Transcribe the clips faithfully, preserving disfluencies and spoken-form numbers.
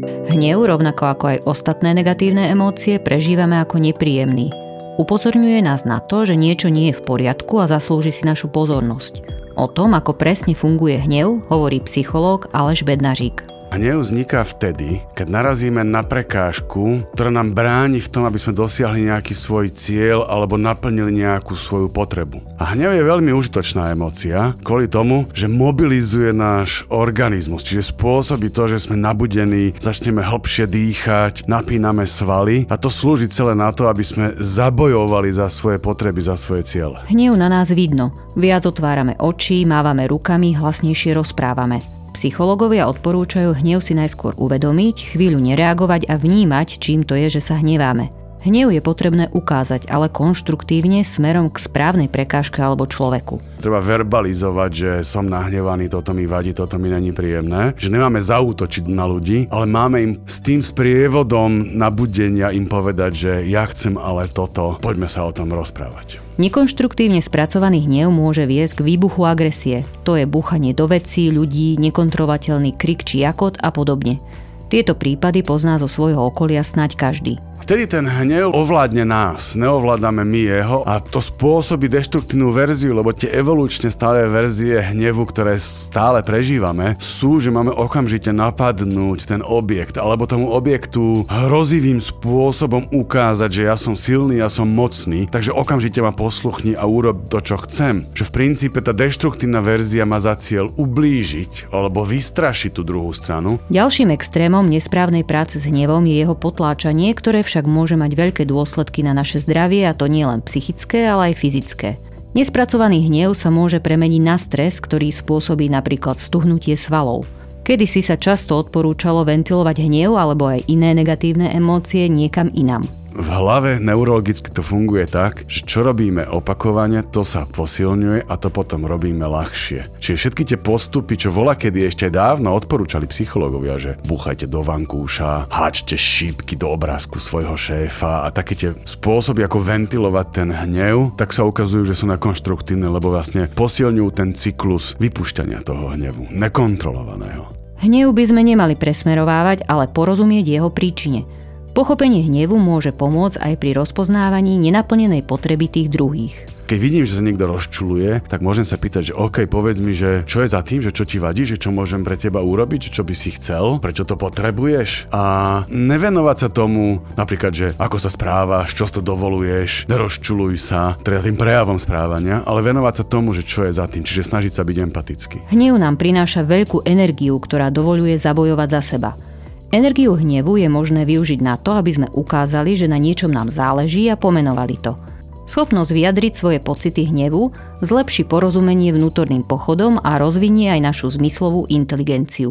Hnev, rovnako ako aj ostatné negatívne emócie, prežívame ako nepríjemný. Upozorňuje nás na to, že niečo nie je v poriadku a zaslúži si našu pozornosť. O tom, ako presne funguje hnev, hovorí psychológ Aleš Bednařík. Hnev vzniká vtedy, keď narazíme na prekážku, ktorá nám bráni v tom, aby sme dosiahli nejaký svoj cieľ alebo naplnili nejakú svoju potrebu. A hnev je veľmi užitočná emócia, kvôli tomu, že mobilizuje náš organizmus, čiže spôsobí to, že sme nabudení, začneme hlbšie dýchať, napíname svaly a to slúži celé na to, aby sme zabojovali za svoje potreby, za svoje ciele. Hnev na nás vidno. Viac otvárame oči, mávame rukami, hlasnejšie rozprávame. Psychológovia odporúčajú hnev si najskôr uvedomiť, chvíľu nereagovať a vnímať, čím to je, že sa hneváme. Hnev je potrebné ukázať, ale konštruktívne smerom k správnej prekážke alebo človeku. Treba verbalizovať, že som nahnevaný, toto mi vadí, toto mi není príjemné. Že nemáme zaútočiť na ľudí, ale máme im s tým sprievodom nabudenia im povedať, že ja chcem ale toto, poďme sa o tom rozprávať. Nekonštruktívne spracovaný hnev môže viesť k výbuchu agresie. To je búchanie do vecí, ľudí, nekontrolovateľný krik či jakot a podobne. Tieto prípady pozná zo svojho okolia snáď každý. Vtedy ten hnev ovládne nás, neovládame my jeho a to spôsobí deštruktívnu verziu, lebo tie evolučne stále verzie hnevu, ktoré stále prežívame, sú, že máme okamžite napadnúť ten objekt alebo tomu objektu hrozivým spôsobom ukázať, že ja som silný, ja som mocný, takže okamžite ma posluchni a urob to, čo chcem. Že v princípe tá deštruktívna verzia má za cieľ ublížiť alebo vystrašiť tú druhú stranu. Ďalším extrémom nesprávnej práce s hnevom je jeho potláčanie, ktoré však môže mať veľké dôsledky na naše zdravie, a to nie len psychické, ale aj fyzické. Nespracovaný hnev sa môže premeniť na stres, ktorý spôsobí napríklad stuhnutie svalov. Kedysi sa často odporúčalo ventilovať hnev alebo aj iné negatívne emócie niekam inam. V hlave neurologicky to funguje tak, že čo robíme opakovane, to sa posilňuje a to potom robíme ľahšie. Čiže všetky tie postupy, čo voľakedy ešte dávno odporúčali psychológovia, že búchajte do vankúša, háčte šípky do obrázku svojho šéfa a také tie spôsoby, ako ventilovať ten hnev, tak sa ukazujú, že sú nekonštruktívne, lebo vlastne posilňujú ten cyklus vypúšťania toho hnevu, nekontrolovaného. Hnev by sme nemali presmerovávať, ale porozumieť jeho príčine. Pochopenie hnevu môže pomôcť aj pri rozpoznávaní nenaplnenej potreby tých druhých. Keď vidím, že sa niekto rozčuluje, tak môžem sa pýtať, že OK, povedz mi, že čo je za tým, že čo ti vadí, že čo môžem pre teba urobiť, že čo by si chcel, prečo to potrebuješ a nevenovať sa tomu, napríklad, že ako sa správaš, čo to dovoluješ, nerozčuluj sa, teda tým prejavom správania, ale venovať sa tomu, že čo je za tým, čiže snažiť sa byť empatický. Hnev nám prináša veľkú energiu, ktorá dovoľuje zabojovať za seba. Energiu hnevu je možné využiť na to, aby sme ukázali, že na niečom nám záleží a pomenovali to. Schopnosť vyjadriť svoje pocity hnevu zlepší porozumenie vnútorným pochodom a rozvinie aj našu zmyslovú inteligenciu.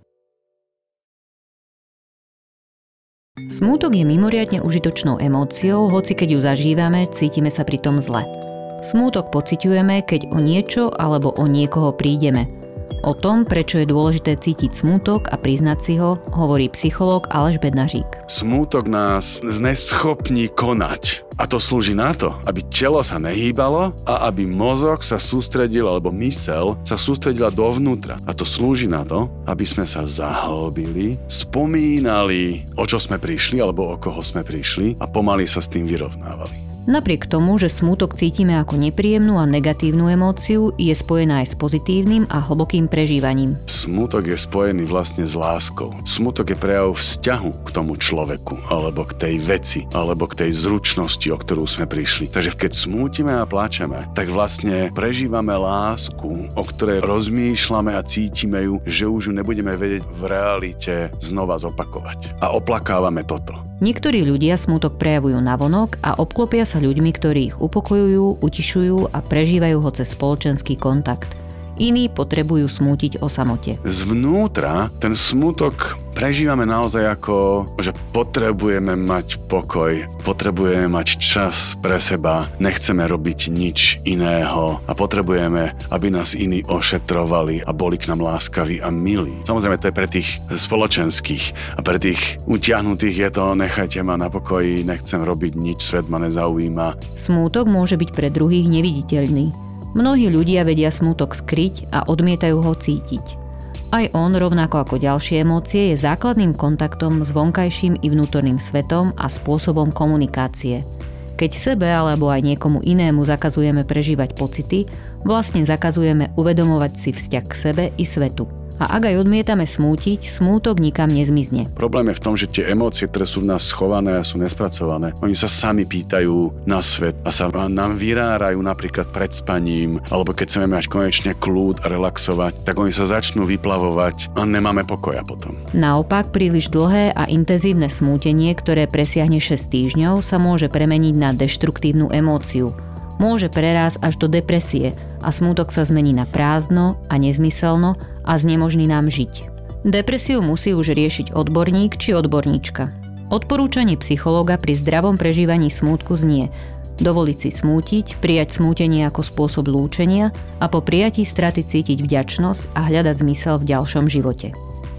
Smútok je mimoriadne užitočnou emóciou, hoci keď ju zažívame, cítime sa pri tom zle. Smútok pociťujeme, keď o niečo alebo o niekoho prídeme. O tom, prečo je dôležité cítiť smútok a priznať si ho, hovorí psychológ Aleš Bednařík. Smútok nás zneschopní konať. A to slúži na to, aby telo sa nehýbalo a aby mozog sa sústredil, alebo mysel sa sústredila dovnútra. A to slúži na to, aby sme sa zahlbili, spomínali, o čo sme prišli, alebo o koho sme prišli a pomaly sa s tým vyrovnávali. Napriek tomu, že smútok cítime ako nepríjemnú a negatívnu emóciu, je spojená aj s pozitívnym a hlbokým prežívaním. Smútok je spojený vlastne s láskou. Smútok je prejav vzťahu k tomu človeku, alebo k tej veci, alebo k tej zručnosti, o ktorú sme prišli. Takže keď smútime a plačeme, tak vlastne prežívame lásku, o ktorej rozmýšľame a cítime ju, že už ju nebudeme vedieť v realite znova zopakovať. A oplakávame toto. Niektorí ľudia smútok prejavujú navonok a obklopia sa ľuďmi, ktorí ich upokojujú, utišujú a prežívajú ho cez spoločenský kontakt. Iní potrebujú smútiť o samote. Zvnútra ten smútok prežívame naozaj ako, že potrebujeme mať pokoj, potrebujeme mať čas pre seba, nechceme robiť nič iného a potrebujeme, aby nás iní ošetrovali a boli k nám láskaví a milí. Samozrejme, to je pre tých spoločenských a pre tých utiahnutých je to nechajte ma na pokoji, nechcem robiť nič, svet ma nezaujíma. Smútok môže byť pre druhých neviditeľný. Mnohí ľudia vedia smútok skryť a odmietajú ho cítiť. Aj on, rovnako ako ďalšie emócie, je základným kontaktom s vonkajším i vnútorným svetom a spôsobom komunikácie. Keď sebe alebo aj niekomu inému zakazujeme prežívať pocity, vlastne zakazujeme uvedomovať si vzťah k sebe i svetu. A ak aj odmietame smútiť, smútok nikam nezmizne. Problém je v tom, že tie emócie, ktoré sú v nás schované a sú nespracované, oni sa sami pýtajú na svet a sa nám vyrárajú napríklad pred spaním, alebo keď chceme mať konečne kľud a relaxovať, tak oni sa začnú vyplavovať a nemáme pokoja potom. Naopak, príliš dlhé a intenzívne smútenie, ktoré presiahne šesť týždňov, sa môže premeniť na deštruktívnu emóciu. Môže prerásť až do depresie a smútok sa zmení na prázdno a nezmyselno a znemožní nám žiť. Depresiu musí už riešiť odborník či odborníčka. Odporúčanie psychológa pri zdravom prežívaní smútku znie: dovoliť si smútiť, prijať smútenie ako spôsob lúčenia a po prijatí straty cítiť vďačnosť a hľadať zmysel v ďalšom živote.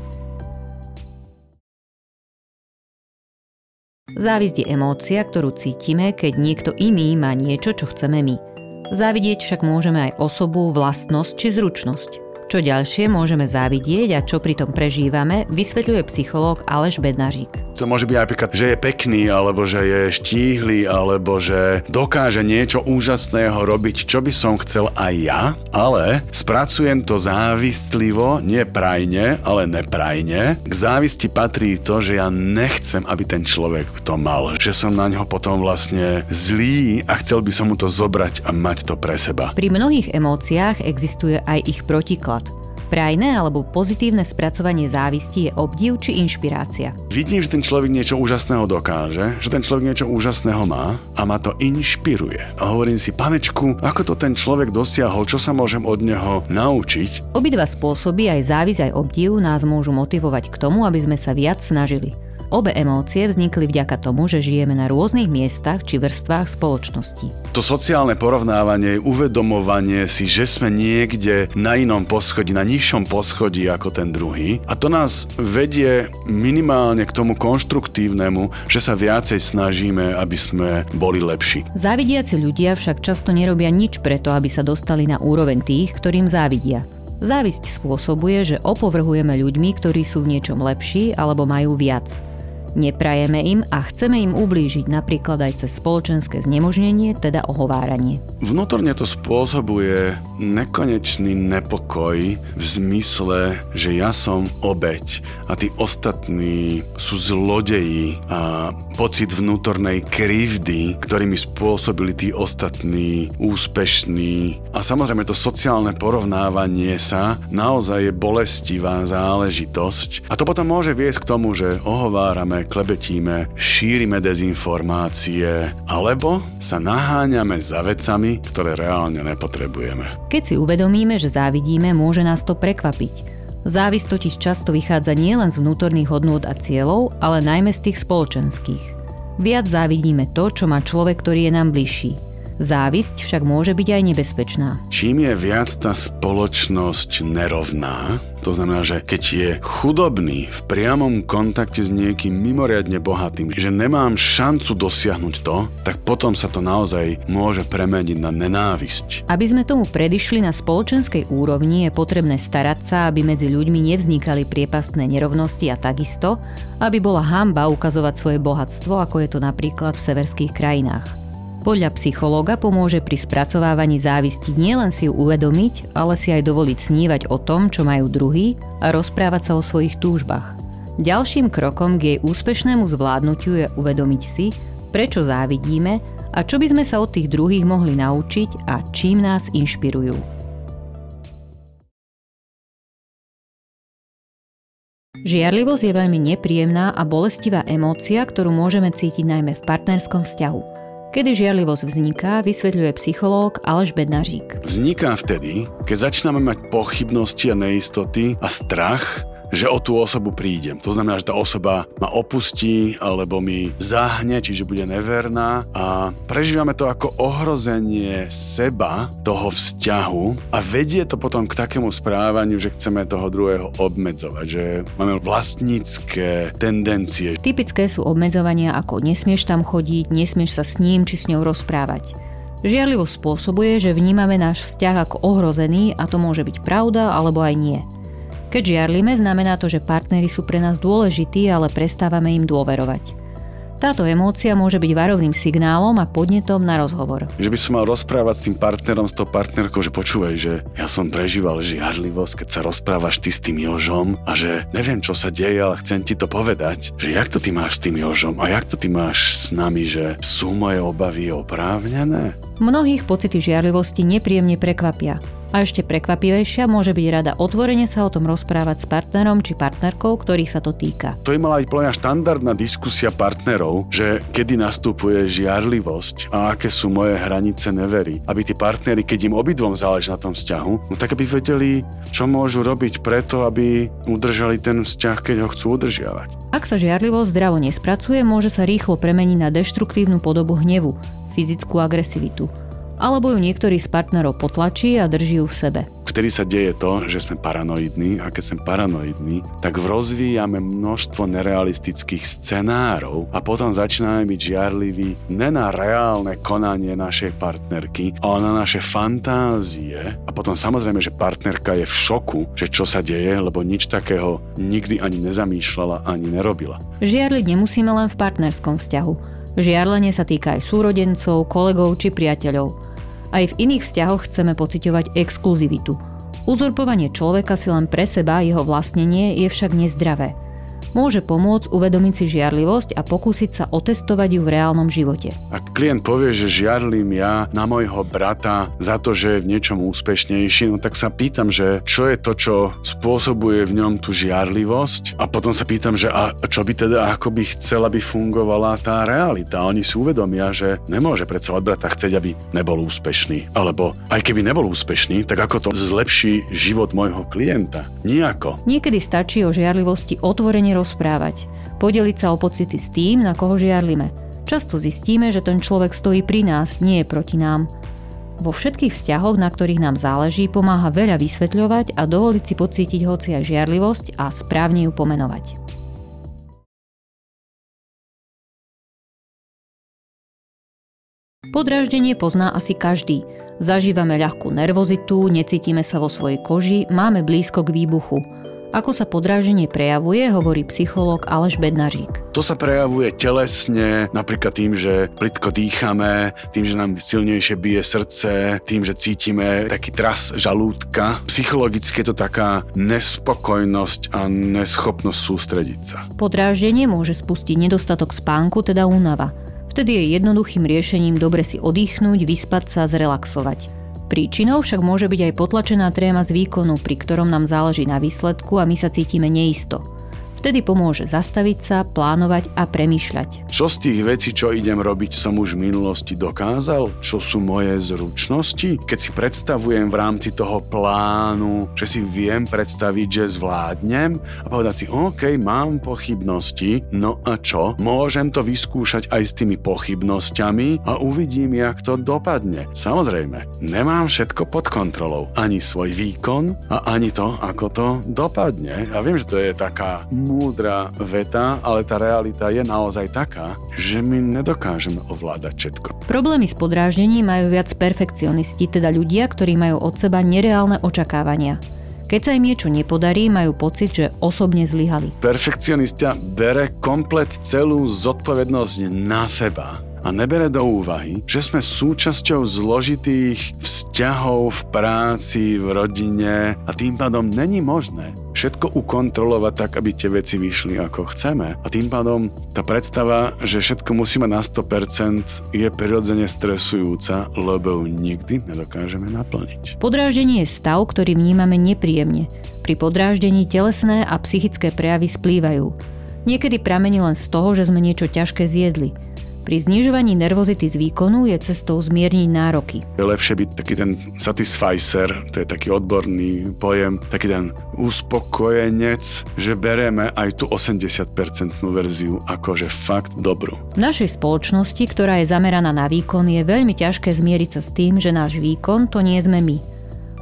Závisť je emócia, ktorú cítime, keď niekto iný má niečo, čo chceme my. Závidieť však môžeme aj osobu, vlastnosť či zručnosť. Čo ďalšie môžeme závidieť a čo pritom prežívame, vysvetľuje psychológ Aleš Bednařík. To môže byť napríklad, že je pekný, alebo že je štíhly, alebo že dokáže niečo úžasného robiť, čo by som chcel aj ja, ale spracujem to závislivo, nie prajne, ale neprajne. K závisti patrí to, že ja nechcem, aby ten človek to mal, že som na ňo potom vlastne zlý a chcel by som mu to zobrať a mať to pre seba. Pri mnohých emóciách existuje aj ich protiklad. Prajné alebo pozitívne spracovanie závisti je obdiv či inšpirácia. Vidím, že ten človek niečo úžasného dokáže, že ten človek niečo úžasného má a ma to inšpiruje. A hovorím si: panečku, ako to ten človek dosiahol, čo sa môžem od neho naučiť? Obidva spôsoby, aj závisť aj obdiv, nás môžu motivovať k tomu, aby sme sa viac snažili. Obe emócie vznikli vďaka tomu, že žijeme na rôznych miestach či vrstvách spoločnosti. To sociálne porovnávanie, uvedomovanie si, že sme niekde na inom poschodí, na nižšom poschodí ako ten druhý, a to nás vedie minimálne k tomu konštruktívnemu, že sa viacej snažíme, aby sme boli lepší. Závidiaci ľudia však často nerobia nič preto, aby sa dostali na úroveň tých, ktorým závidia. Závisť spôsobuje, že opovrhujeme ľuďmi, ktorí sú v niečom lepší alebo majú viac. Neprajeme im a chceme im ublížiť, napríklad aj cez spoločenské znemožnenie, teda ohováranie. Vnútorne to spôsobuje nekonečný nepokoj v zmysle, že ja som obeť a tí ostatní sú zlodeji, a pocit vnútornej krivdy, ktorými spôsobili tí ostatní úspešní. A samozrejme to sociálne porovnávanie sa naozaj je bolestivá záležitosť. A to potom môže viesť k tomu, že ohovárame, klebetíme, šírime dezinformácie, alebo sa naháňame za vecami, ktoré reálne nepotrebujeme. Keď si uvedomíme, že závidíme, môže nás to prekvapiť. Závisť totiž často vychádza nielen z vnútorných hodnôt a cieľov, ale najmä z tých spoločenských. Viac závidíme to, čo má človek, ktorý je nám bližší. Závisť však môže byť aj nebezpečná. Čím je viac tá spoločnosť nerovná, to znamená, že keď je chudobný v priamom kontakte s niekým mimoriadne bohatým, že nemám šancu dosiahnuť to, tak potom sa to naozaj môže premeniť na nenávisť. Aby sme tomu predišli na spoločenskej úrovni, je potrebné starať sa, aby medzi ľuďmi nevznikali priepastné nerovnosti a takisto, aby bola hanba ukazovať svoje bohatstvo, ako je to napríklad v severských krajinách. Podľa psychológa pomôže pri spracovávaní závisti nielen si ju uvedomiť, ale si aj dovoliť snívať o tom, čo majú druhí, a rozprávať sa o svojich túžbách. Ďalším krokom k jej úspešnému zvládnutiu je uvedomiť si, prečo závidíme a čo by sme sa od tých druhých mohli naučiť a čím nás inšpirujú. Žiarlivosť je veľmi nepríjemná a bolestivá emócia, ktorú môžeme cítiť najmä v partnerskom vzťahu. Kedy žiarlivosť vzniká, vysvetľuje psychológ Aleš Bednařík. Vzniká vtedy, keď začíname mať pochybnosti a neistoty a strach, že o tú osobu prídem. To znamená, že tá osoba ma opustí alebo mi zahne, čiže bude neverná, a prežívame to ako ohrozenie seba, toho vzťahu, a vedie to potom k takému správaniu, že chceme toho druhého obmedzovať, že máme vlastnícke tendencie. Typické sú obmedzovania ako nesmieš tam chodiť, nesmieš sa s ním či s ňou rozprávať. Žiarlivosť spôsobuje, že vnímame náš vzťah ako ohrozený, a to môže byť pravda alebo aj nie. Keď žiarlime, znamená to, že partneri sú pre nás dôležití, ale prestávame im dôverovať. Táto emócia môže byť varovným signálom a podnetom na rozhovor. Že by som mal rozprávať s tým partnerom, s tou partnerkou, že počúvaj, že ja som prežíval žiarlivosť, keď sa rozprávaš ty s tým Jožom a že neviem, čo sa deje, ale chcem ti to povedať, že jak to ty máš s tým Jožom a jak to ty máš s nami, že sú moje obavy oprávnené? Mnohých pocity žiarlivosti nepríjemne prekvapia. A ešte prekvapivejšia môže byť rada otvorene sa o tom rozprávať s partnerom či partnerkou, ktorých sa to týka. To je mala byť podľa mňa štandardná diskusia partnerov, že kedy nastupuje žiarlivosť a aké sú moje hranice nevery. Aby tí partneri, keď im obidvom záleží na tom vzťahu, no tak aby vedeli, čo môžu robiť preto, aby udržali ten vzťah, keď ho chcú udržiavať. Ak sa žiarlivosť zdravo nespracuje, môže sa rýchlo premeniť na deštruktívnu podobu hnevu, fyzickú agresivitu. Alebo ju niektorý z partnerov potlačí a drží ju v sebe. Vtedy sa deje to, že sme paranoidní a keď sme paranoidní, tak rozvíjame množstvo nerealistických scenárov a potom začíname byť žiarliví ne na reálne konanie našej partnerky, ale na naše fantázie a potom samozrejme, že partnerka je v šoku, že čo sa deje, lebo nič takého nikdy ani nezamýšľala, ani nerobila. Žiarliť nemusíme len v partnerskom vzťahu. Žiarlenie sa týka aj súrodencov, kolegov či priateľov. Aj v iných vzťahoch chceme pociťovať exkluzivitu. Uzurpovanie človeka si len pre seba, jeho vlastnenie je však nezdravé. Môže pomôcť uvedomiť si žiarlivosť a pokúsiť sa otestovať ju v reálnom živote. Ak klient povie, že žiarlim ja na môjho brata za to, že je v niečom úspešnejší, no tak sa pýtam, že čo je to, čo spôsobuje v ňom tú žiarlivosť a potom sa pýtam, že a čo by teda, ako by chcela, aby fungovala tá realita. Oni si uvedomia, že nemôže predsa od brata chcieť, aby nebol úspešný. Alebo aj keby nebol úspešný, tak ako to zlepší život môjho klienta? Nijako. Niekedy stačí o žiarlivosti otvorene rozprávať, podeliť sa o pocity s tým, na koho žiarlime. Často zistíme, že ten človek stojí pri nás, nie je proti nám. Vo všetkých vzťahoch, na ktorých nám záleží, pomáha veľa vysvetľovať a dovoliť si pocítiť hoci aj žiarlivosť a správne ju pomenovať. Podráždenie pozná asi každý. Zažívame ľahkú nervozitu, necítime sa vo svojej koži, máme blízko k výbuchu. Ako sa podráždenie prejavuje, hovorí psychológ Aleš Bednařík. To sa prejavuje telesne, napríklad tým, že plitko dýchame, tým, že nám silnejšie bije srdce, tým, že cítime taký tras žalúdka. Psychologicky je to taká nespokojnosť a neschopnosť sústrediť sa. Podráždenie môže spustiť nedostatok spánku, teda únava. Vtedy je jednoduchým riešením dobre si oddychnúť, vyspať sa, zrelaxovať. Príčinou však môže byť aj potlačená tréma z výkonu, pri ktorom nám záleží na výsledku a my sa cítime neisto. Vtedy pomôže zastaviť sa, plánovať a premýšľať. Čo z tých vecí, čo idem robiť, som už v minulosti dokázal? Čo sú moje zručnosti? Keď si predstavujem v rámci toho plánu, že si viem predstaviť, že zvládnem a povedať si, OK, mám pochybnosti, no a čo? Môžem to vyskúšať aj s tými pochybnosťami a uvidím, jak to dopadne. Samozrejme, nemám všetko pod kontrolou. Ani svoj výkon a ani to, ako to dopadne. Ja viem, že to je taká múdra veta, ale tá realita je naozaj taká, že my nedokážeme ovládať všetko. Problémy s podráždením majú viac perfekcionisti, teda ľudia, ktorí majú od seba nereálne očakávania. Keď sa im niečo nepodarí, majú pocit, že osobne zlyhali. Perfekcionista bere komplet celú zodpovednosť na seba a nebere do úvahy, že sme súčasťou zložitých vzťahov v práci, v rodine a tým pádom není možné všetko ukontrolovať tak, aby tie veci vyšli ako chceme. A tým pádom tá predstava, že všetko musíme na sto percent je prirodzene stresujúca, lebo ju nikdy nedokážeme naplniť. Podráždenie je stav, ktorý vnímame nepríjemne. Pri podráždení telesné a psychické prejavy splývajú. Niekedy pramení len z toho, že sme niečo ťažké zjedli. Pri znižovaní nervozity z výkonu je cestou zmierniť nároky. Je lepšie byť taký ten satisficer, to je taký odborný pojem, taký ten uspokojenec, že bereme aj tú osemdesiatpercentnú verziu akože fakt dobrú. V našej spoločnosti, ktorá je zameraná na výkon, je veľmi ťažké zmieriť sa s tým, že náš výkon to nie sme my.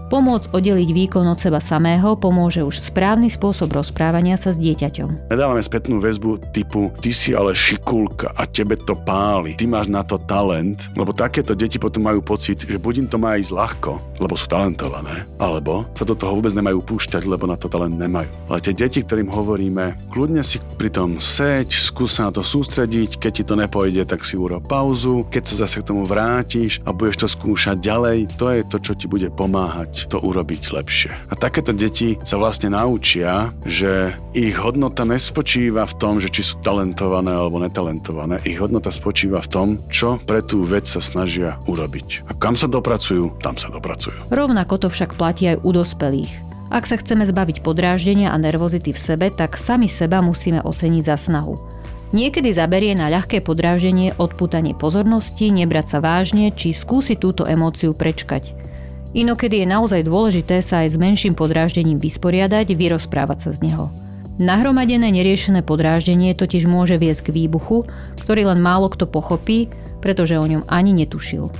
Pomôcť oddeliť výkon od seba samého pomôže už správny spôsob rozprávania sa s dieťaťom. Nedávame spätnú väzbu typu ty si ale šikulka a tebe to páli, ty máš na to talent, lebo takéto deti potom majú pocit, že buď im to má ísť ľahko, lebo sú talentované, alebo sa do toho vôbec nemajú púšťať, lebo na to talent nemajú. Ale tie deti, ktorým hovoríme, kľudne si pri tom seď, skús sa na to sústrediť, keď ti to nepojde, tak si urob pauzu, keď sa zase k tomu vrátiš a budeš to skúšať ďalej, to je to, čo ti bude pomáhať to urobiť lepšie. A takéto deti sa vlastne naučia, že ich hodnota nespočíva v tom, že či sú talentované alebo netalentované. Ich hodnota spočíva v tom, čo pre tú vec sa snažia urobiť. A kam sa dopracujú, tam sa dopracujú. Rovnako to však platí aj u dospelých. Ak sa chceme zbaviť podráždenia a nervozity v sebe, tak sami seba musíme oceniť za snahu. Niekedy zaberie na ľahké podráždenie odpútanie pozornosti, nebrať sa vážne, či skúsiť túto emóciu prečkať. Inokedy je naozaj dôležité sa aj s menším podráždením vysporiadať, vyrozprávať sa z neho. Nahromadené neriešené podráždenie totiž môže viesť k výbuchu, ktorý len málo kto pochopí, pretože o ňom ani netušil.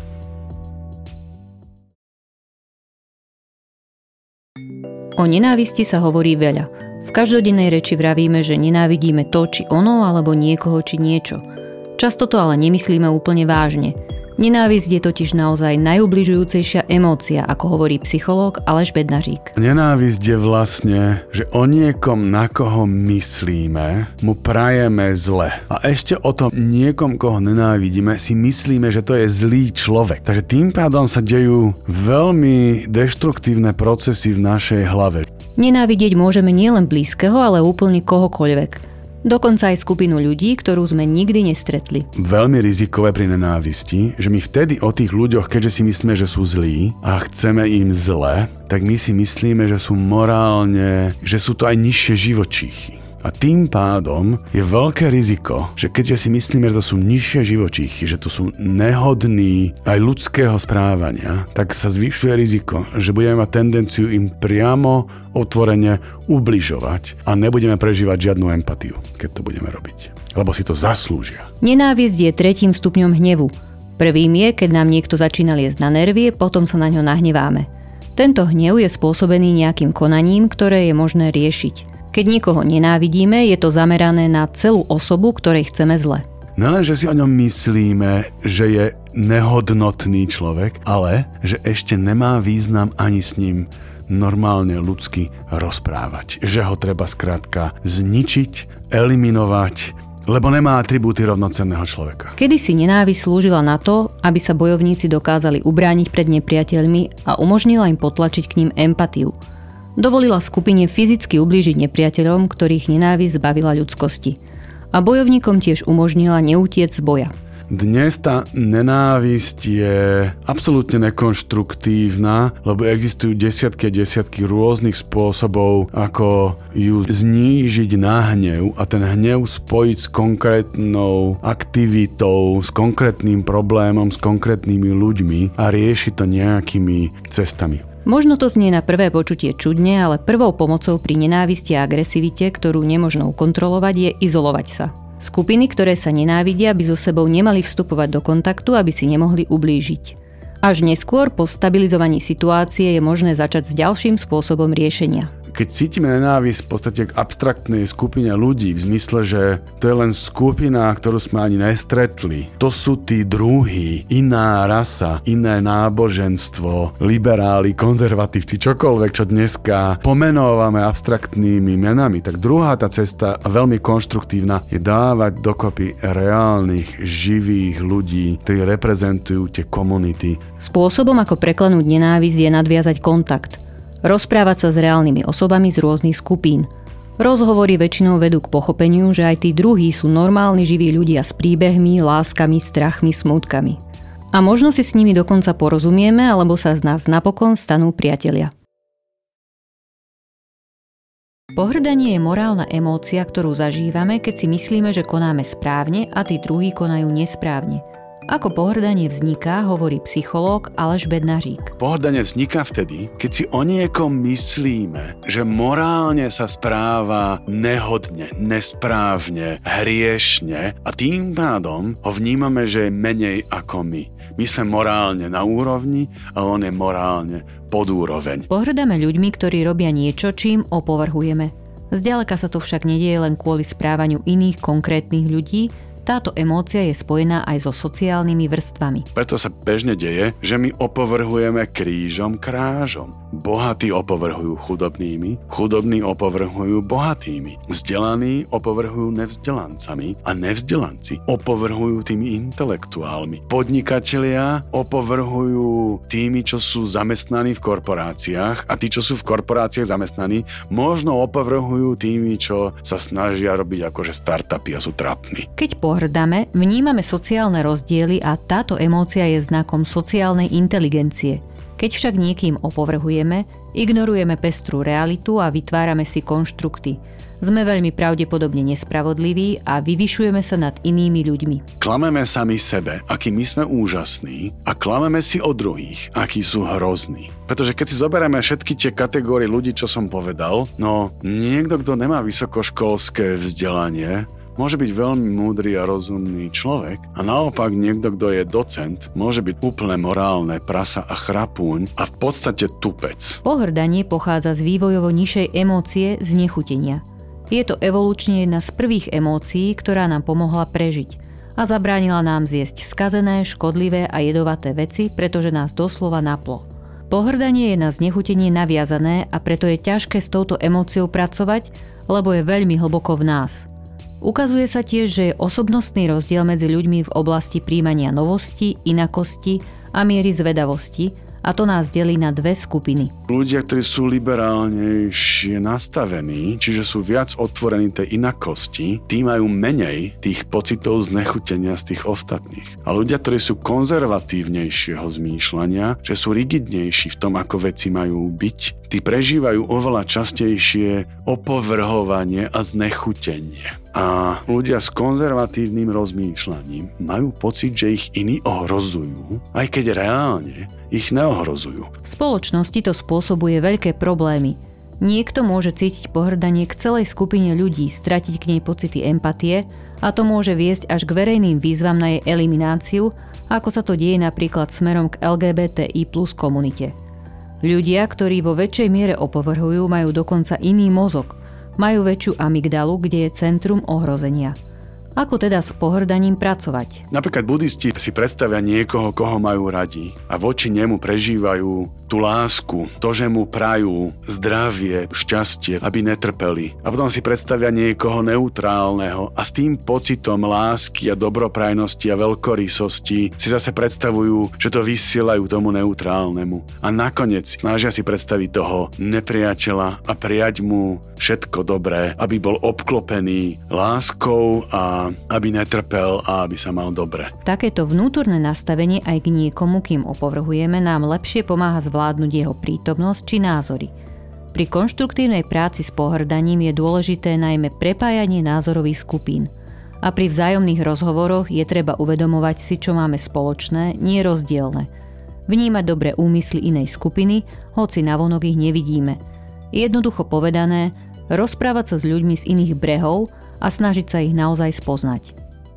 O nenávisti sa hovorí veľa. V každodennej reči vravíme, že nenávidíme to či ono, alebo niekoho či niečo. Často to ale nemyslíme úplne vážne. Nenávisť je totiž naozaj najubližujúcejšia emócia, ako hovorí psychológ Aleš Bednařík. Nenávisť je vlastne, že o niekom, na koho myslíme, mu prajeme zle. A ešte o tom niekom, koho nenávidíme, si myslíme, že to je zlý človek. Takže tým pádom sa dejú veľmi deštruktívne procesy v našej hlave. Nenávidieť môžeme nielen blízkeho, ale úplne kohokoľvek. Dokonca aj skupinu ľudí, ktorú sme nikdy nestretli. Veľmi rizikové pri nenávisti, že my vtedy o tých ľuďoch, keďže si myslíme, že sú zlí a chceme im zle, tak my si myslíme, že sú morálne, že sú to aj nižšie živočíchy. A tým pádom je veľké riziko, že keďže si myslíme, že to sú nižšie živočíchy, že to sú nehodní aj ľudského správania, tak sa zvyšuje riziko, že budeme mať tendenciu im priamo otvorene ubližovať a nebudeme prežívať žiadnu empatiu, keď to budeme robiť. Lebo si to zaslúžia. Nenávisť je tretím stupňom hnevu. Prvým je, keď nám niekto začína liesť na nervie, potom sa na ňo nahneváme. Tento hnev je spôsobený nejakým konaním, ktoré je možné riešiť. Keď niekoho nenávidíme, je to zamerané na celú osobu, ktorej chceme zle. Nelen, že si o ňom myslíme, že je nehodnotný človek, ale že ešte nemá význam ani s ním normálne ľudsky rozprávať. Že ho treba skrátka zničiť, eliminovať, lebo nemá atribúty rovnocenného človeka. Kedysi nenávisť slúžila na to, aby sa bojovníci dokázali ubrániť pred nepriateľmi a umožnila im potlačiť k ním empatiu. Dovolila skupine fyzicky ublížiť nepriateľom, ktorých nenávisť zbavila ľudskosti. A bojovníkom tiež umožnila neutiec z boja. Dnes tá nenávisť je absolútne nekonštruktívna, lebo existujú desiatky a desiatky rôznych spôsobov, ako ju znížiť na hnev a ten hnev spojiť s konkrétnou aktivitou, s konkrétnym problémom, s konkrétnymi ľuďmi a riešiť to nejakými cestami. Možno to znie na prvé počutie čudne, ale prvou pomocou pri nenávisti a agresivite, ktorú nemožno ukontrolovať, je izolovať sa. Skupiny, ktoré sa nenávidia, by so sebou nemali vstupovať do kontaktu, aby si nemohli ublížiť. Až neskôr po stabilizovaní situácie je možné začať s ďalším spôsobom riešenia. Keď cítime nenávisť v podstate k abstraktnej skupine ľudí, v zmysle, že to je len skupina, ktorú sme ani nestretli, to sú tí druhí, iná rasa, iné náboženstvo, liberáli, konzervatívci, čokoľvek, čo dneska pomenúvame abstraktnými menami, tak druhá tá cesta, veľmi konštruktívna, je dávať dokopy reálnych, živých ľudí, ktorí reprezentujú tie komunity. Spôsobom, ako preklenúť nenávisť, je nadviazať kontakt. Rozprávať sa s reálnymi osobami z rôznych skupín. Rozhovory väčšinou vedú k pochopeniu, že aj tí druhí sú normálni živí ľudia s príbehmi, láskami, strachmi, smútkami. A možno si s nimi dokonca porozumieme, alebo sa z nás napokon stanú priatelia. Pohŕdanie je morálna emócia, ktorú zažívame, keď si myslíme, že konáme správne a tí druhí konajú nesprávne. Ako pohŕdanie vzniká, hovorí psychológ Aleš Bednařík. Pohŕdanie vzniká vtedy, keď si o niekom myslíme, že morálne sa správa nehodne, nesprávne, hriešne a tým pádom ho vnímame, že je menej ako my. My sme morálne na úrovni a on je morálne pod úroveň. Pohŕdame ľuďmi, ktorí robia niečo, čím opovrhujeme. Zďaleka sa to však nedieje len kvôli správaniu iných konkrétnych ľudí, táto emócia je spojená aj so sociálnymi vrstvami. Preto sa bežne deje, že my opovrhujeme krížom krážom. Bohatí opovrhujú chudobnými, chudobní opovrhujú bohatými. Vzdelaní opovrhujú nevzdelancami a nevzdelanci opovrhujú tými intelektuálmi. Podnikatelia opovrhujú tými, čo sú zamestnaní v korporáciách a tí, čo sú v korporáciách zamestnaní, možno opovrhujú tými, čo sa snažia robiť akože startupy a sú trapní. Keď pohrdame, vnímame sociálne rozdiely a táto emócia je znakom sociálnej inteligencie. Keď však niekým opovrhujeme, ignorujeme pestrú realitu a vytvárame si konštrukty. Sme veľmi pravdepodobne nespravodliví a vyvyšujeme sa nad inými ľuďmi. Klameme sami sebe, akí my sme úžasní a klameme si o druhých, akí sú hrozní. Pretože keď si zoberieme všetky tie kategórie ľudí, čo som povedal, no niekto, kto nemá vysokoškolské vzdelanie, môže byť veľmi múdry a rozumný človek a naopak niekto, kto je docent, môže byť úplne morálne prasa a chrapúň a v podstate tupec. Pohŕdanie pochádza z vývojovo nižšej emócie znechutenia. Je to evolučne jedna z prvých emócií, ktorá nám pomohla prežiť a zabránila nám zjesť skazené, škodlivé a jedovaté veci, pretože nás doslova naplo. Pohŕdanie je na znechutenie naviazané a preto je ťažké s touto emóciou pracovať, lebo je veľmi hlboko v nás. Ukazuje sa tiež, že je osobnostný rozdiel medzi ľuďmi v oblasti príjmania novosti, inakosti a miery zvedavosti, a to nás delí na dve skupiny. Ľudia, ktorí sú liberálnejšie nastavení, čiže sú viac otvorení tej inakosti, tí majú menej tých pocitov znechutenia z tých ostatných. A ľudia, ktorí sú konzervatívnejšieho zmýšľania, že sú rigidnejší v tom, ako veci majú byť, tí prežívajú oveľa častejšie opovrhovanie a znechutenie. A ľudia s konzervatívnym rozmýšľaním majú pocit, že ich iní ohrozujú, aj keď reálne ich neohrozujú. V spoločnosti to spôsobuje veľké problémy. Niekto môže cítiť pohŕdanie k celej skupine ľudí, stratiť k nej pocity empatie a to môže viesť až k verejným výzvam na jej elimináciu, ako sa to deje napríklad smerom k el gé bé té í plus komunite. Ľudia, ktorí vo väčšej miere opovrhujú, majú dokonca iný mozog. Majú väčšiu amygdalu, kde je centrum ohrozenia. Ako teda s pohŕdaním pracovať? Napríklad budisti si predstavia niekoho, koho majú radi a voči nemu prežívajú tú lásku, to, že mu prajú zdravie, šťastie, aby netrpeli. A potom si predstavia niekoho neutrálneho a s tým pocitom lásky a dobroprajnosti a veľkorysosti si zase predstavujú, že to vysielajú tomu neutrálnemu. A nakoniec snažia si predstaviť toho nepriateľa a prijať mu všetko dobré, aby bol obklopený láskou a aby netrpel a aby sa mal dobre. Takéto vnútorné nastavenie aj k niekomu, kým opovrhujeme, nám lepšie pomáha zvládnuť jeho prítomnosť či názory. Pri konštruktívnej práci s pohŕdaním je dôležité najmä prepájanie názorových skupín. A pri vzájomných rozhovoroch je treba uvedomovať si, čo máme spoločné, nie rozdielne. Vnímať dobré úmysly inej skupiny, hoci navonok ich nevidíme. Jednoducho povedané, rozprávať sa s ľuďmi z iných brehov a snažiť sa ich naozaj spoznať.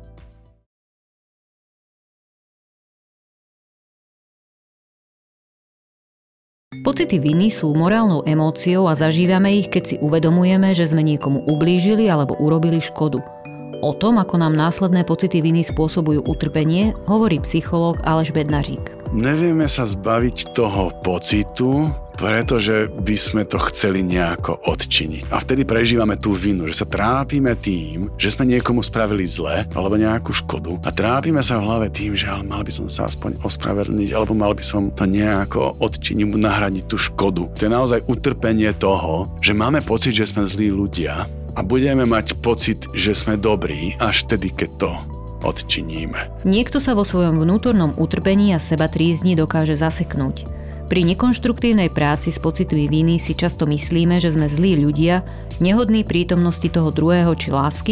Pocity viny sú morálnou emóciou a zažívame ich, keď si uvedomujeme, že sme niekomu ublížili alebo urobili škodu. O tom, ako nám následné pocity viny spôsobujú utrpenie, hovorí psychológ Aleš Bednařík. Nevieme sa zbaviť toho pocitu, pretože by sme to chceli nejako odčiniť. A vtedy prežívame tú vinu, že sa trápime tým, že sme niekomu spravili zle alebo nejakú škodu a trápime sa v hlave tým, že ale mal by som sa aspoň ospravedlniť alebo mal by som to nejako odčiniť, nahradiť tú škodu. To je naozaj utrpenie toho, že máme pocit, že sme zlí ľudia a budeme mať pocit, že sme dobrí až vtedy, keď to odčiníme. Niekto sa vo svojom vnútornom utrpení a sebatrízni dokáže zaseknúť. Pri nekonštruktívnej práci s pocitmi viny si často myslíme, že sme zlí ľudia, nehodní prítomnosti toho druhého či lásky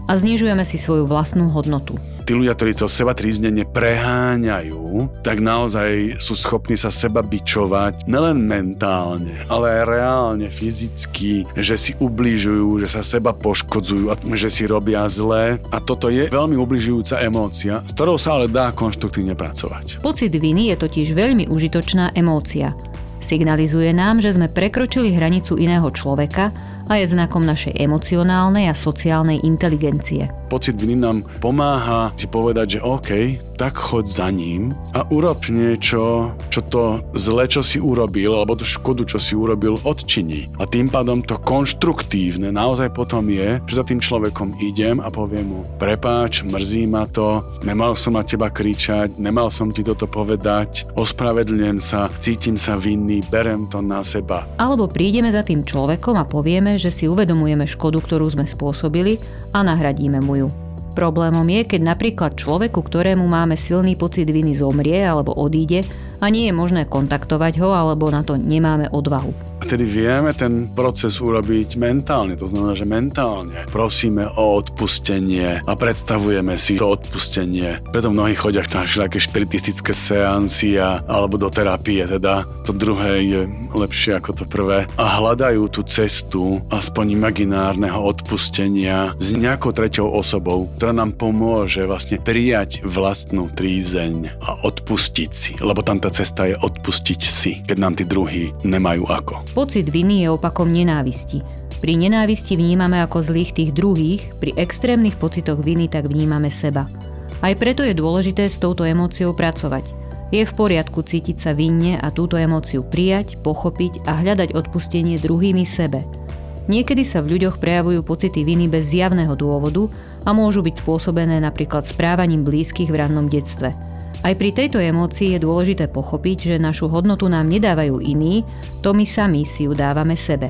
a znižujeme si svoju vlastnú hodnotu. Tí ľudia, ktorí to seba tríznenie preháňajú, tak naozaj sú schopní sa seba bičovať nelen mentálne, ale aj reálne, fyzicky, že si ubližujú, že sa seba poškodzujú a že si robia zlé. A toto je veľmi ubližujúca emócia, s ktorou sa ale dá konštruktívne pracovať. Pocit viny je totiž veľmi užitočná emócia. Signalizuje nám, že sme prekročili hranicu iného človeka a je znakom našej emocionálnej a sociálnej inteligencie. Pocit viny nám pomáha si povedať, že OK, tak choď za ním a urob niečo, čo to zle, čo si urobil, alebo tú škodu, čo si urobil, odčiní. A tým pádom to konštruktívne naozaj potom je, že za tým človekom idem a poviem mu, prepáč, mrzí ma to, nemal som na teba kričať, nemal som ti toto povedať, ospravedlňujem sa, cítim sa vinný, berem to na seba. Alebo prídeme za tým človekom a povieme, že si uvedomujeme škodu, ktorú sme spôsobili a nahradíme mu ju. Problémom je, keď napríklad človeku, ktorému máme silný pocit viny, zomrie alebo odíde a nie je možné kontaktovať ho alebo na to nemáme odvahu. A tedy vieme ten proces urobiť mentálne, to znamená, že mentálne prosíme o odpustenie a predstavujeme si to odpustenie. Preto mnohí chodia na všelijaké špiritistické seansy a, alebo do terapie, teda to druhé je lepšie ako to prvé a hľadajú tú cestu aspoň imaginárneho odpustenia s nejakou treťou osobou, ktorá nám pomôže vlastne prijať vlastnú trízeň a odpustiť si, lebo tam tá cesta je odpustiť si, keď nám tí druhí nemajú ako. Pocit viny je opakom nenávisti. Pri nenávisti vnímame ako zlých tých druhých, pri extrémnych pocitoch viny tak vnímame seba. Aj preto je dôležité s touto emóciou pracovať. Je v poriadku cítiť sa vinne a túto emóciu prijať, pochopiť a hľadať odpustenie druhými sebe. Niekedy sa v ľuďoch prejavujú pocity viny bez zjavného dôvodu a môžu byť spôsobené napríklad správaním blízkych v rannom detstve. Aj pri tejto emócii je dôležité pochopiť, že našu hodnotu nám nedávajú iní, to my sami si ju dávame sebe.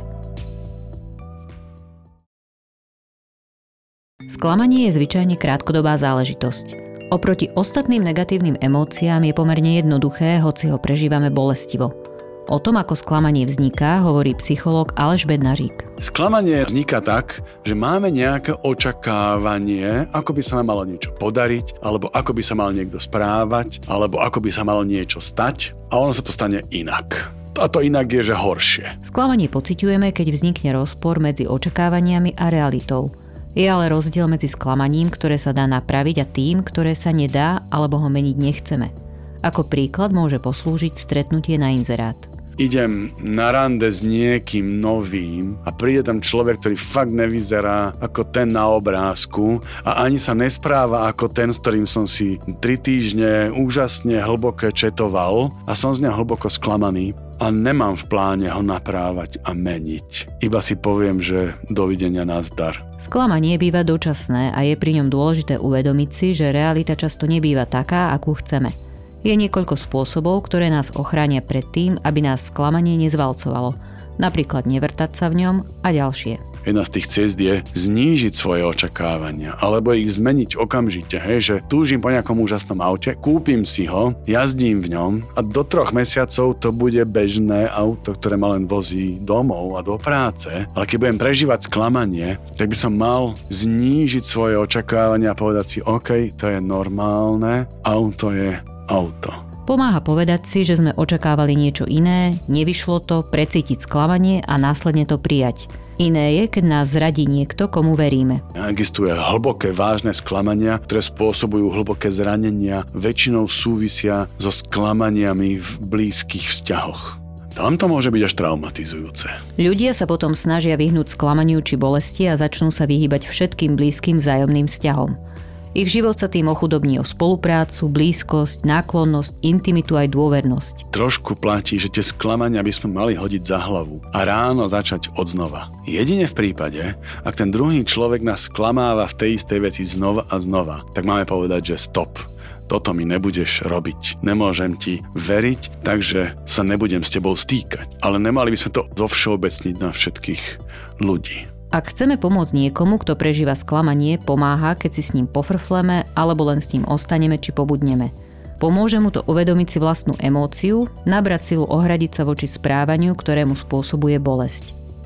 Sklamanie je zvyčajne krátkodobá záležitosť. Oproti ostatným negatívnym emóciám je pomerne jednoduché, hoci ho prežívame bolestivo. O tom, ako sklamanie vzniká, hovorí psychológ Aleš Bednařík. Sklamanie vzniká tak, že máme nejaké očakávanie, ako by sa nám malo niečo podariť, alebo ako by sa mal niekto správať, alebo ako by sa malo niečo stať a ono sa to stane inak. A to inak je, že horšie. Sklamanie pociťujeme, keď vznikne rozpor medzi očakávaniami a realitou. Je ale rozdiel medzi sklamaním, ktoré sa dá napraviť, a tým, ktoré sa nedá alebo ho meniť nechceme. Ako príklad môže poslúžiť stretnutie na inzerát. Idem na rande s niekým novým a príde tam človek, ktorý fakt nevyzerá ako ten na obrázku a ani sa nespráva ako ten, s ktorým som si tri týždne úžasne hlboko četoval a som z neho hlboko sklamaný a nemám v pláne ho naprávať a meniť. Iba si poviem, že dovidenia, nazdar. Sklamanie býva dočasné a je pri ňom dôležité uvedomiť si, že realita často nebýva taká, akú chceme. Je niekoľko spôsobov, ktoré nás ochránia pred tým, aby nás sklamanie nezvalcovalo. Napríklad nevrtať sa v ňom a ďalšie. Jedna z tých ciest je znížiť svoje očakávania, alebo ich zmeniť okamžite, hej, že túžim po nejakom úžasnom aute, kúpim si ho, jazdím v ňom a do troch mesiacov to bude bežné auto, ktoré ma len vozí domov a do práce. Ale keď budem prežívať sklamanie, tak by som mal znížiť svoje očakávania a povedať si, OK, to je normálne, auto je auto. Pomáha povedať si, že sme očakávali niečo iné, nevyšlo to, precítiť sklamanie a následne to prijať. Iné je, keď nás zradí niekto, komu veríme. Existuje hlboké vážne sklamania, ktoré spôsobujú hlboké zranenia, väčšinou súvisia so sklamaniami v blízkych vzťahoch. Tam to môže byť až traumatizujúce. Ľudia sa potom snažia vyhnúť sklamaniu či bolesti a začnú sa vyhýbať všetkým blízkym vzájomným vzťahom. Ich život sa tým ochudobní o spoluprácu, blízkosť, náklonnosť, intimitu aj dôvernosť. Trošku platí, že tie sklamania by sme mali hodiť za hlavu a ráno začať odznova. Jedine v prípade, ak ten druhý človek nás sklamáva v tej istej veci znova a znova, tak máme povedať, že stop. Toto mi nebudeš robiť. Nemôžem ti veriť, takže sa nebudem s tebou stýkať. Ale nemali by sme to zovšeobecniť na všetkých ľudí. Ak chceme pomôcť niekomu, kto prežíva sklamanie, pomáha, keď si s ním pofrfleme alebo len s ním ostaneme či pobudneme. Pomôže mu to uvedomiť si vlastnú emóciu, nabrať silu ohradiť sa voči správaniu, ktorému spôsobuje bolesť.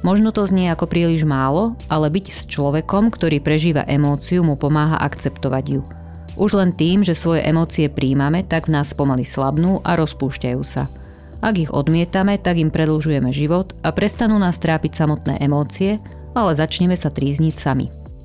Možno to znie ako príliš málo, ale byť s človekom, ktorý prežíva emóciu, mu pomáha akceptovať ju. Už len tým, že svoje emócie príjmame, tak v nás pomaly slabnú a rozpúšťajú sa. Ak ich odmietame, tak im predĺžujeme život a prestanú nás trápiť samotné emócie, ale začneme sa trízniť sami.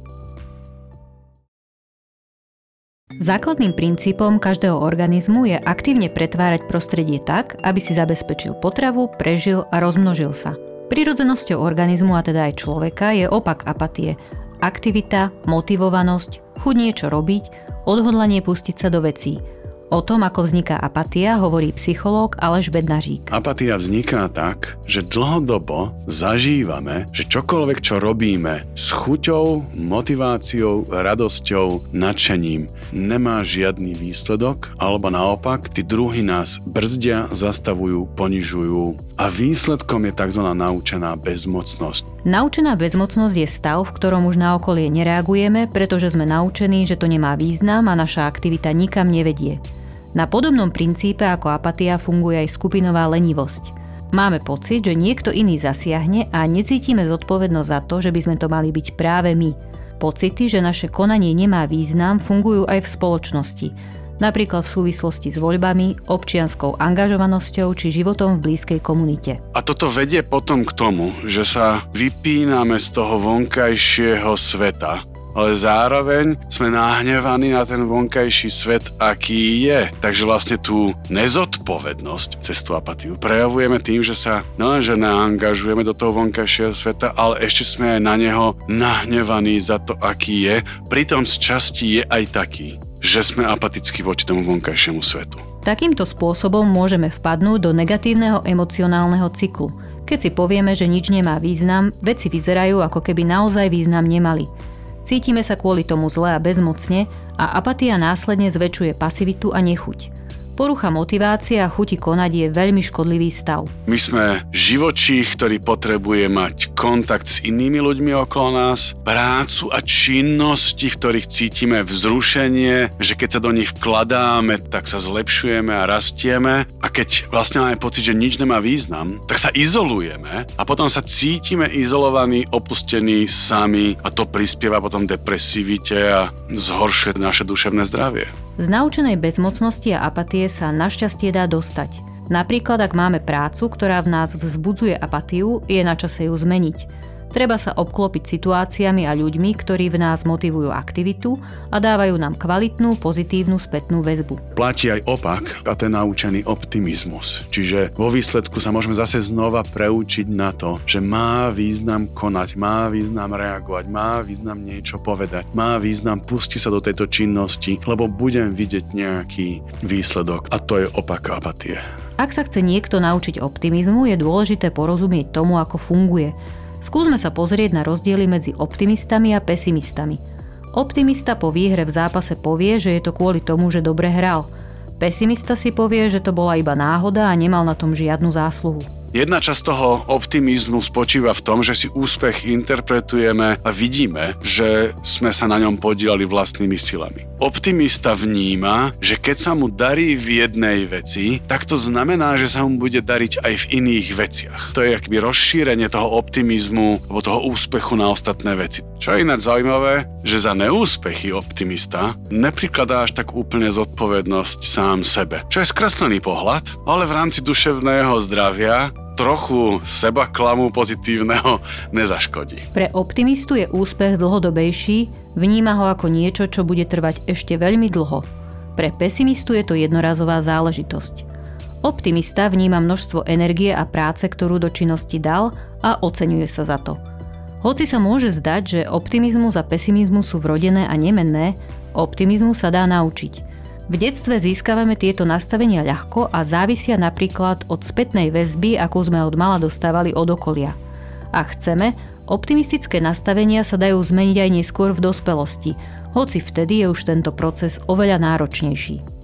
Základným princípom každého organizmu je aktívne pretvárať prostredie tak, aby si zabezpečil potravu, prežil a rozmnožil sa. Prirodzenosťou organizmu, a teda aj človeka, je opak apatie. Aktivita, motivovanosť, chuť niečo robiť, odhodlanie pustiť sa do vecí. O tom, ako vzniká apatia, hovorí psychológ Aleš Bednařík. Apatia vzniká tak, že dlhodobo zažívame, že čokoľvek, čo robíme s chuťou, motiváciou, radosťou, nadšením, nemá žiadny výsledok, alebo naopak, tí druhí nás brzdia, zastavujú, ponižujú a výsledkom je tzv. Naučená bezmocnosť. Naučená bezmocnosť je stav, v ktorom už na okolie nereagujeme, pretože sme naučení, že to nemá význam a naša aktivita nikam nevedie. Na podobnom princípe ako apatia funguje aj skupinová lenivosť. Máme pocit, že niekto iný zasiahne a necítime zodpovednosť za to, že by sme to mali byť práve my. Pocity, že naše konanie nemá význam, fungujú aj v spoločnosti. Napríklad v súvislosti s voľbami, občianskou angažovanosťou či životom v blízkej komunite. A toto vedie potom k tomu, že sa vypíname z toho vonkajšieho sveta, ale zároveň sme nahnevaní na ten vonkajší svet, aký je. Takže vlastne tú nezodpovednosť cez tú apatiu prejavujeme tým, že sa nielenže neangažujeme do toho vonkajšieho sveta, ale ešte sme aj na neho nahnevaní za to, aký je. Pritom z časti je aj taký, že sme apatickí voči tomu vonkajšiemu svetu. Takýmto spôsobom môžeme vpadnúť do negatívneho emocionálneho cyklu. Keď si povieme, že nič nemá význam, veci vyzerajú, ako keby naozaj význam nemali. Cítime sa kvôli tomu zle a bezmocne a apatia následne zväčšuje pasivitu a nechuť. Porucha motivácie a chuti konať je veľmi škodlivý stav. My sme živočích, ktorý potrebuje mať kontakt s inými ľuďmi okolo nás, prácu a činnosti, v ktorých cítime vzrušenie, že keď sa do nich vkladáme, tak sa zlepšujeme a rastieme. A keď vlastne máme pocit, že nič nemá význam, tak sa izolujeme a potom sa cítime izolovaní, opustení, sami a to prispieva potom depresivite a zhoršuje naše duševné zdravie. Z naučenej bezmocnosti a apatie sa našťastie dá dostať. Napríklad, ak máme prácu, ktorá v nás vzbudzuje apatiu, je na čase ju zmeniť. Treba sa obklopiť situáciami a ľuďmi, ktorí v nás motivujú aktivitu a dávajú nám kvalitnú, pozitívnu spätnú väzbu. Platí aj opak a ten naučený optimizmus. Čiže vo výsledku sa môžeme zase znova preučiť na to, že má význam konať, má význam reagovať, má význam niečo povedať, má význam pustiť sa do tejto činnosti, lebo budem vidieť nejaký výsledok a to je opak apatie. Ak sa chce niekto naučiť optimizmu, je dôležité porozumieť tomu, ako funguje. Skúsme sa pozrieť na rozdiely medzi optimistami a pesimistami. Optimista po výhre v zápase povie, že je to kvôli tomu, že dobre hral. Pesimista si povie, že to bola iba náhoda a nemal na tom žiadnu zásluhu. Jedna časť toho optimizmu spočíva v tom, že si úspech interpretujeme a vidíme, že sme sa na ňom podieľali vlastnými silami. Optimista vníma, že keď sa mu darí v jednej veci, tak to znamená, že sa mu bude dariť aj v iných veciach. To je akoby rozšírenie toho optimizmu alebo toho úspechu na ostatné veci. Čo je ináč zaujímavé, že za neúspechy optimista neprikladá až tak úplne zodpovednosť sám sebe. Čo je skreslený pohľad, ale v rámci duševného zdravia trochu seba klamu pozitívneho nezaškodí. Pre optimistu je úspech dlhodobejší, vníma ho ako niečo, čo bude trvať ešte veľmi dlho. Pre pesimistu je to jednorazová záležitosť. Optimista vníma množstvo energie a práce, ktorú do činnosti dal a oceňuje sa za to. Hoci sa môže zdať, že optimizmus a pesimizmus sú vrodené a nemenné, optimizmus sa dá naučiť. V detstve získavame tieto nastavenia ľahko a závisia napríklad od spätnej väzby, akú sme od mala dostávali od okolia. Ak chceme, optimistické nastavenia sa dajú zmeniť aj neskôr v dospelosti, hoci vtedy je už tento proces oveľa náročnejší.